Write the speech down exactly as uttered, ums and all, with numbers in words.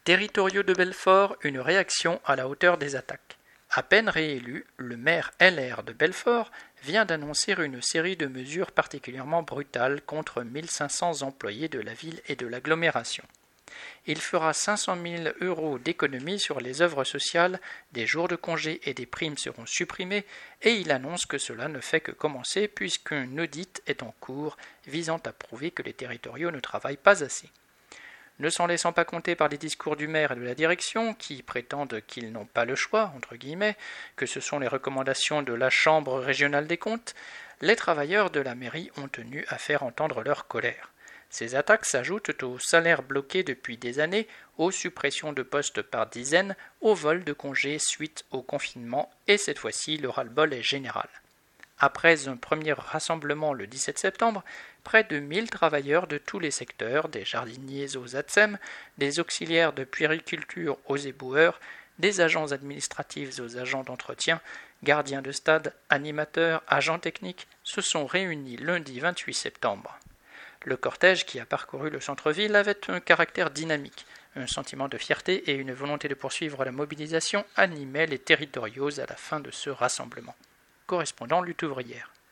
Territoriaux de Belfort, une réaction à la hauteur des attaques. À peine réélu, le maire L R de Belfort vient d'annoncer une série de mesures particulièrement brutales contre mille cinq cents employés de la ville et de l'agglomération. Il fera cinq cent mille euros d'économies sur les œuvres sociales, des jours de congé et des primes seront supprimés, et il annonce que cela ne fait que commencer puisqu'un audit est en cours visant à prouver que les territoriaux ne travaillent pas assez. Ne s'en laissant pas compter par les discours du maire et de la direction, qui prétendent qu'ils n'ont pas le choix, entre guillemets, que ce sont les recommandations de la Chambre régionale des comptes, les travailleurs de la mairie ont tenu à faire entendre leur colère. Ces attaques s'ajoutent aux salaires bloqués depuis des années, aux suppressions de postes par dizaines, aux vols de congés suite au confinement, et cette fois-ci le ras-le-bol est général. Après un premier rassemblement le dix-sept septembre, près de mille travailleurs de tous les secteurs, des jardiniers aux ATSEM, des auxiliaires de puériculture aux éboueurs, des agents administratifs aux agents d'entretien, gardiens de stade, animateurs, agents techniques, se sont réunis lundi vingt-huit septembre. Le cortège qui a parcouru le centre-ville avait un caractère dynamique. Un sentiment de fierté et une volonté de poursuivre la mobilisation animaient les territoriaux à la fin de ce rassemblement. Correspondant Lutte ouvrière.